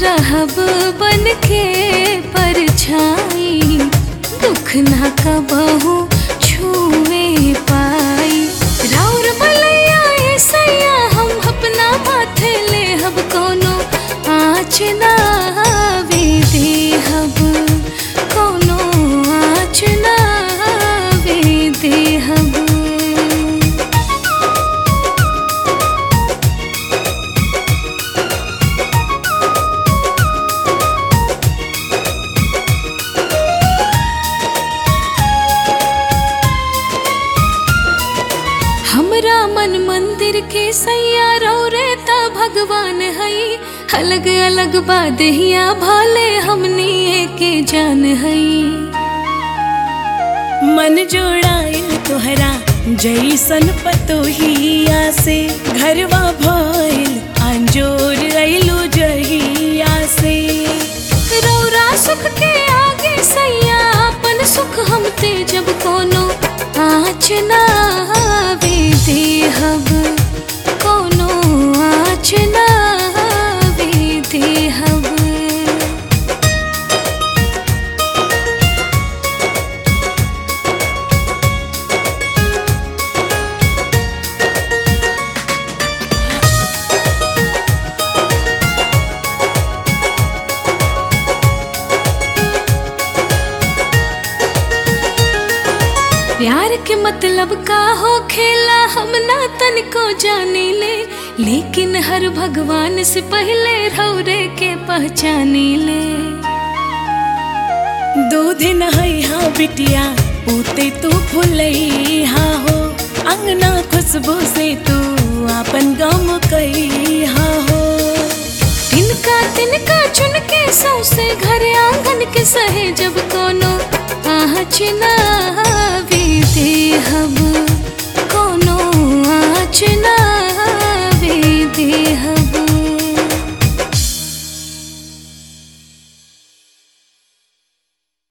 रहब बन के परछाई, दुख ना कबहू छुए पाई। राउर बलैया ए सैया हम अपना माथे लेहब, कोनो आँच ना आवे देहब, कोनो आँच ना आवे देहब। हमरा मन मंदिर के सैया रौरे ता भगवान हई, अलग अलग बादहिया भाले हमनी के जान हई। मन जोड़ाइल तोहरा जैसन पतोहिया से, घरवा भइल अंजोर अइलू जहिया से। रौरा सुख के आगे सैया अपन सुख हमते जब कोनो आँच ना आवे देहब, कोनो आँच ना आवे देहब। प्यार के मतलब का हो खेला हम ना तनिको जाने ले, लेकिन हर भगवान से पहले रौरे के पहचाने ले। दूध नहई हा बिटिया पूते तू फुलई हा हो, अंगना खुशबू से तू अपन गम कई हा हो। तिनका तिनका चुन के सौसे घर आंगन के सहे जब कोनो आँच ना